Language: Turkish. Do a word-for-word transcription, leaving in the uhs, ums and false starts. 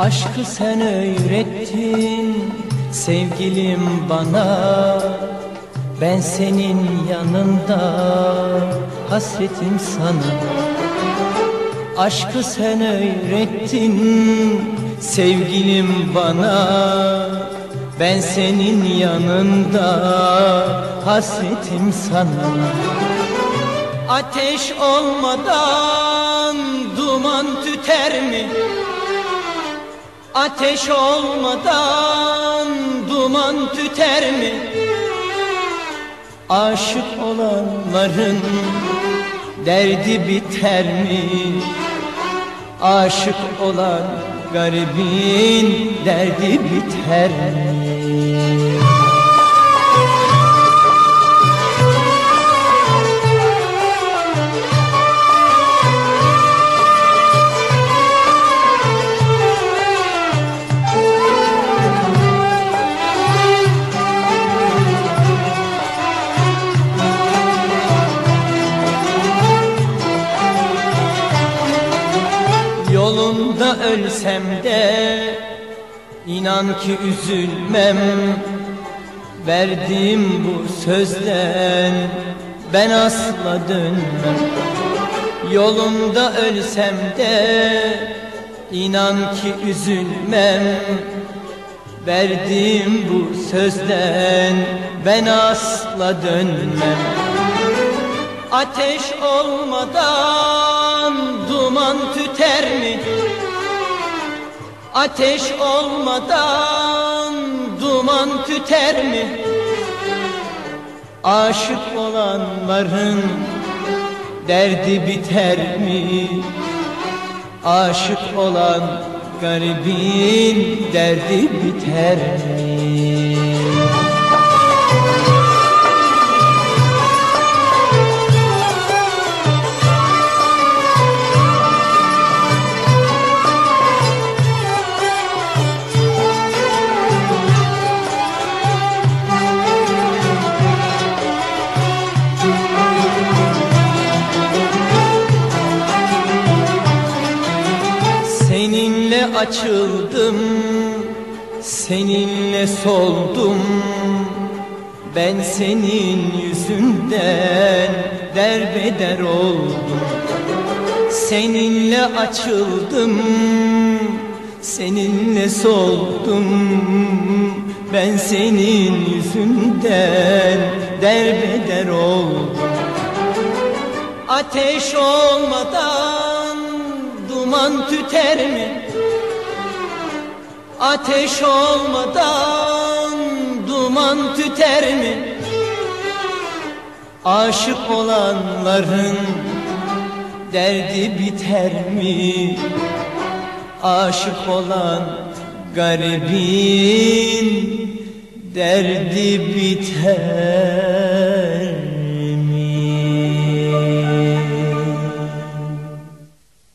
Aşkı sen öğrettin sevgilim bana, ben senin yanında hasretim sana. Aşkı sen öğrettin sevgilim bana, ben senin yanında hasretim sana. Ateş olmadan duman tüter mi? Ateş olmadan duman tüter mi? Aşık olanların derdi biter mi? Aşık olan garibin derdi biter mi? Yolunda ölsem de inan ki üzülmem, verdiğim bu sözden ben asla dönmem. Yolunda ölsem de inan ki üzülmem, verdiğim bu sözden ben asla dönmem. Ateş olmadan duman tüter mi? Ateş olmadan duman tüter mi? Aşık olanların derdi biter mi? Aşık olan garibin derdi biter mi? Seninle açıldım, seninle soldum, ben senin yüzünden derbeder oldum. Seninle açıldım, seninle soldum, ben senin yüzünden derbeder oldum. Ateş olmadan duman tüter mi? Ateş olmadan duman tüter mi? Aşık olanların derdi biter mi? Aşık olan garibin derdi biter